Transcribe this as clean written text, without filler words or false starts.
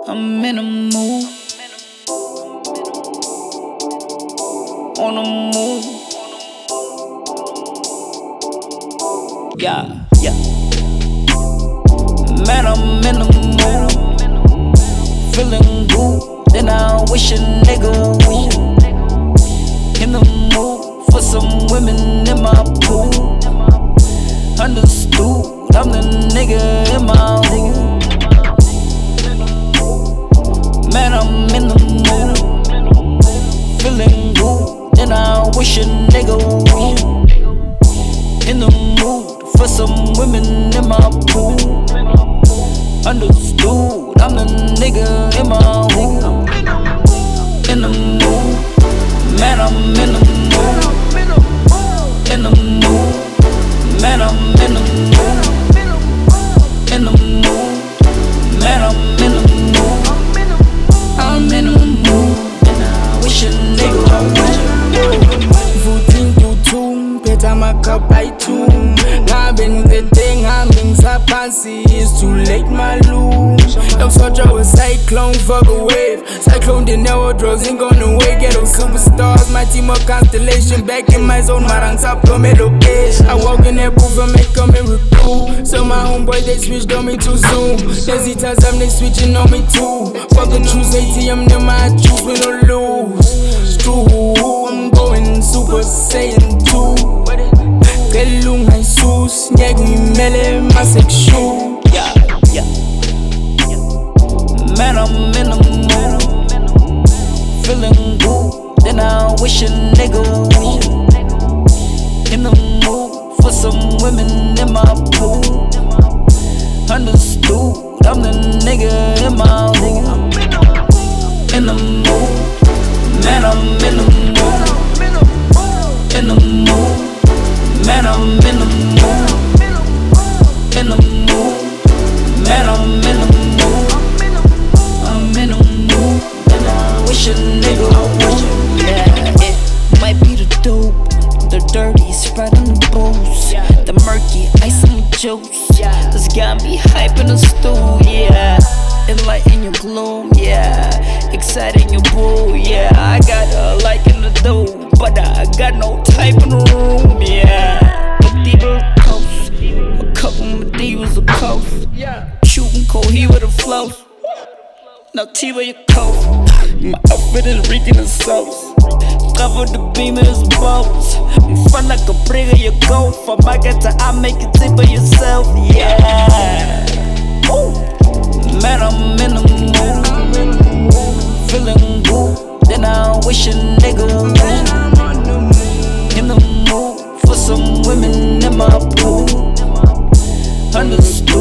I'm in a mood, on the move. Yeah, yeah. Man, I'm in the mood, feeling good. Then I wish a nigga would. In the mood for some women in my pool. Understood, I'm the nigga in my hood. Man, I'm in the mood, feeling good. Then I wish a nigga would. In the mood for some women in my pool. Understood, I'm the nigga in my hood. In the mood, man, I'm in the mood. In the mood, man, I'm in the mood. In the mood, man, I'm in the mood. I'm in the mood, and I wish a nigga would. Voting to tomb, better my cup by tomb. Ngabing the thing, ngabing sa pansi. It's too late, my lose. I'm such a cyclone, fuck a wave. Cyclone, the never drugs ain't gonna wait. Ghetto superstars, my team of constellation. Back in my zone, marang sa prometo case. I walk in that booth and make a miracle. So my homeboys, they switched on me too soon. There's the times they switching on me too. Fuck the choose ATM, them I choose, we no lose. It's true, I'm going Super Saiyan 2. Kelung Jesus, nyeg mi mele masek shoe. Yeah, yeah, yeah. Man, I'm in the mood, feeling good. Then I wish a nigga would. In the mood for some women in my pool. Understood, I'm the nigga in my hood. In the mood, man, I'm in the mood. In the mood, man, I'm in the mood. In the mood, man, I'm in the mood. I'm in the mood, and I wish a nigga would. Yeah, it might be the dope, the dirty, spread on the booze, the murky, ice on the juice. This got me hype in the stool, yeah. Enlighten your gloom, yeah. Exciting your boo, yeah. I got a like in the dough, but I got no type in the room, yeah. Medieval coast, a couple Medivas of coast. Shooting cold, he with the flows. Now T where your coat. My outfit is reeking of sauce. Cover the beam in his boats. I'm fun like a brig of your golf. I might get to I make it tip of yourself, yeah. Ooh. Man, I'm in the mood, feeling good. Then I wish a nigga would. In the mood for some women in my pool. Understood.